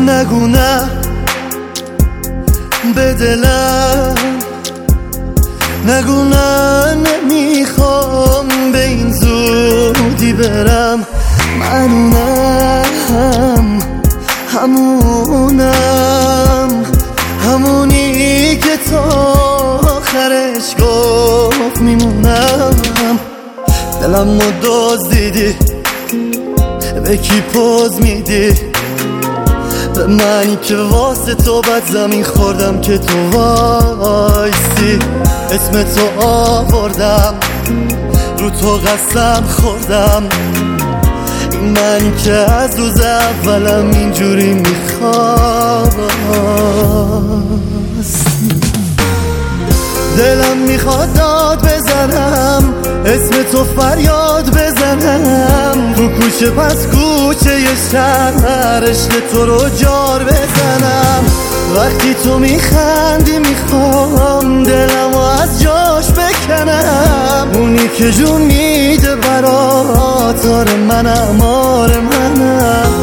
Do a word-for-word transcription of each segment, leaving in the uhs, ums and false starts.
نگو نه به دلم، نگو نه نمیخوام به این زودی برم. منونم همونم، همونی که تا آخرش گفت میمونم. دلم رو دزدیدی، به کی پوز میدی؟ به منی که واسه تو بد زمین خوردم که تو وایسی. اسم تو آوردم، رو تو قسم خوردم. این منی که از روز اولم اینجوری میخواست. دلم میخواد داد بزنم، اسم تو فریاد بزنم. تو کوچه پس کوچه ی شهر عشق تو رو جار بزنم. وقتی تو میخندی میخوام دلمو از جاش بکنم. اونی که جون میده برات آره منم، آره منم.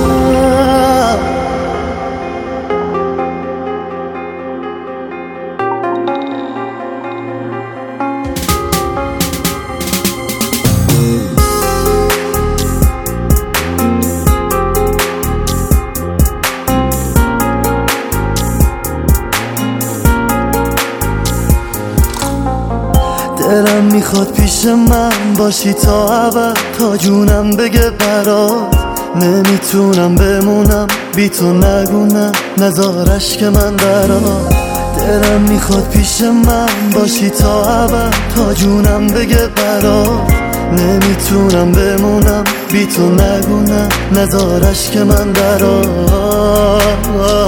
دلم میخواد پیش من باشی تا ابد، تا جونم بگه برات نمیتونم بمونم بی تو. نگو نه نزارش که من برات. دلم میخواد پیش من باشی تا ابد، تا جونم بگه برات نمیتونم بمونم بی تو. نگو نه نزارش که من برات.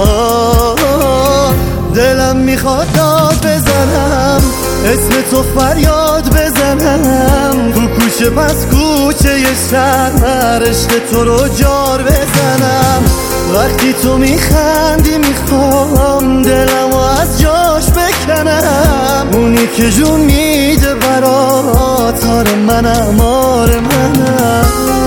دلم میخواد داد بزنم، اسم تو فریاد بزنم. تو کوچه پس کوچه ی شهر عشق تو رو جار بزنم. وقتی تو میخندی میخوام دلمو از جاش بکنم. اونی که جون میده برات آره منم، آره منم.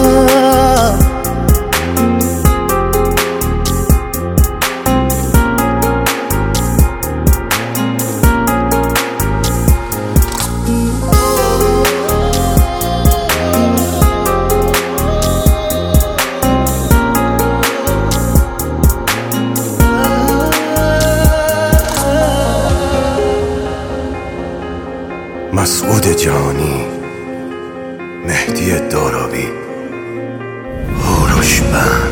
مسعود جانی، مهدی دارابی، هوروش بند.